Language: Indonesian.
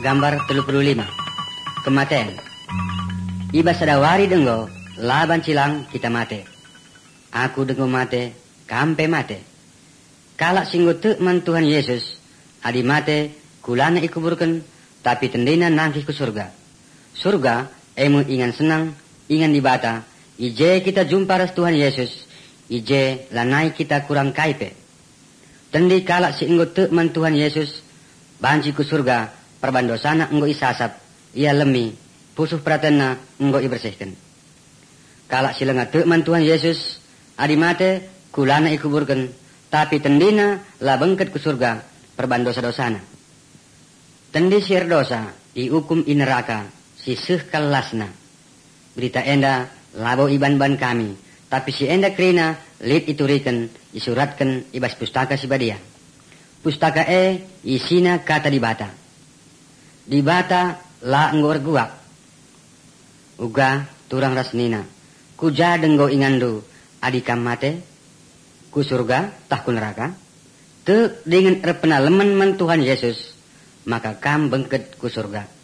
Gambar 35. Kematian. Iba sadawari denggo, laban cilang kita mate. Aku denggo mate, kampe mate. Kalak singgo man Tuhan Yesus, adi mate, kulana ikuburkan, tapi tendina nangki ke surga. Surga, emu ingan senang, ingan dibata, ije kita jumpa ras Tuhan Yesus, ije lanai kita kurang kaipe. Tendi kalak singgo man Tuhan Yesus, banci ku surga, perbandosana enggo isasap, ia lemi, pusuh pratena enggo ibersihkan. Kalak silenga man Tuhan Yesus, adi mate, kulana ikuburkan, tapi tendina la bengket ku surga, perbandosa-dosana. Tendi sir dosa, dihukum i neraka, sisih kelasna. Berita enda, labo iban-ban kami, tapi si enda krina, lid iturikan, isuratkan ibas pustaka si badia. Pustaka isina kata dibata. Dibata la ngor guak. Uga turang rasnina. Kuja denggo ingandu adikam mate. Ku surga tah ku neraka. Te dengan erpena lemen men Tuhan Yesus. Maka kam bengket ku surga.